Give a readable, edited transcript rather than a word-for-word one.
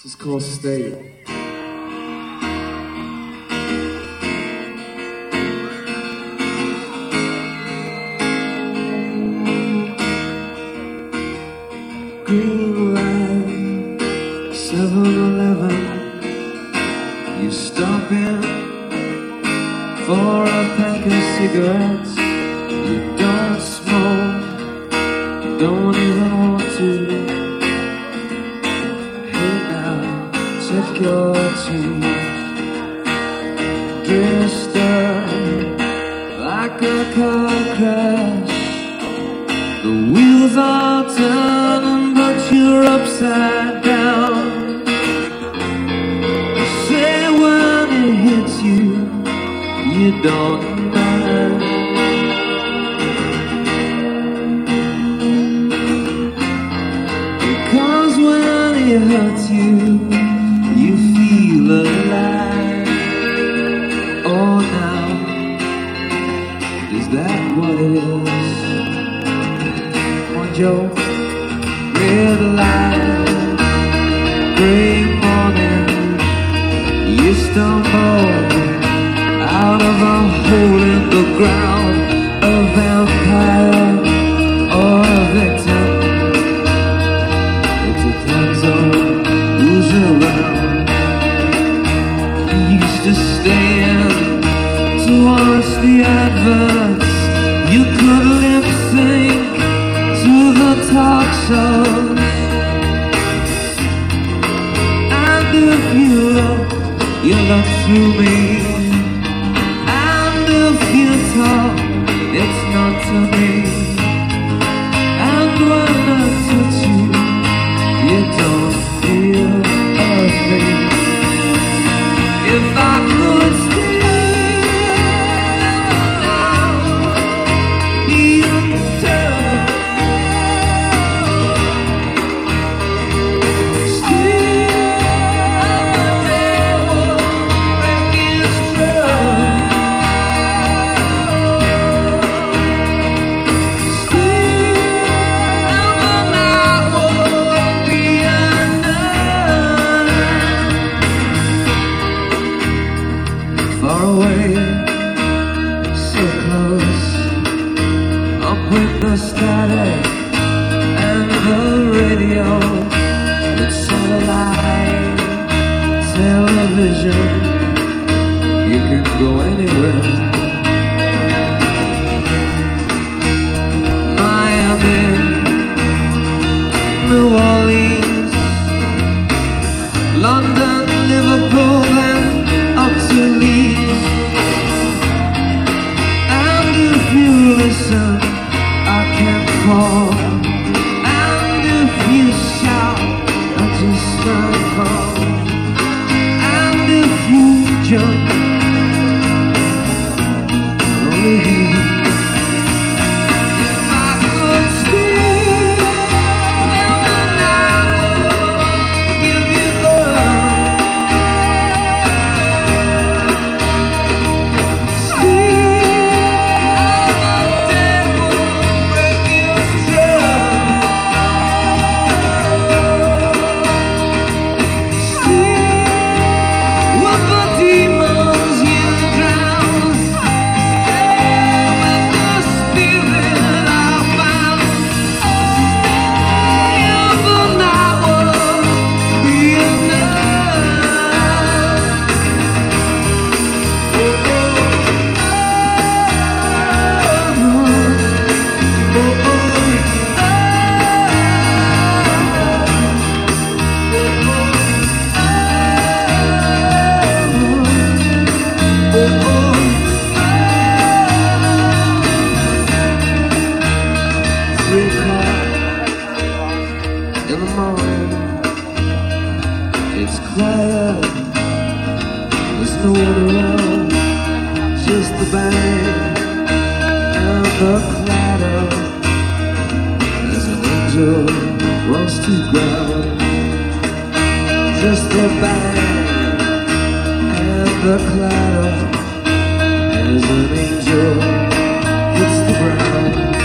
This is called Stay. Green light, 7-Eleven. You stop in for a pack of cigarettes. You don't smoke, don't even want to. Hey now, check your change. Dressed up like a car crash. The wheels are turning, but you're upside down. You say when it hits you, you don't mind. Because when it hurts you, you feel alive. Oh, now, is that what it is? Joe, red light, gray morning. You stumble out of a hole in the ground, a vampire or a victim. It depends on who's around. You used to stand to watch the adverts. You could lip sync to the talk shows. And if you look through me. And if you talk, it's not to me. And when I touch you, you don't feel a thing. If I could steal now, you'd tell. Far away, so close, up with the static and the radio, with satellite television. You can go anywhere. Miami, New Orleans, London, Liverpool, and up to Leeds. And if you listen, I can call. And if you shout, I just stand calm. And if you jump, only you. If I could steal, then I would give you love. In the morning, it's quiet. There's no one around, just the band and the clatter. As an angel runs to ground, just the band and the clatter. As an angel hits the ground.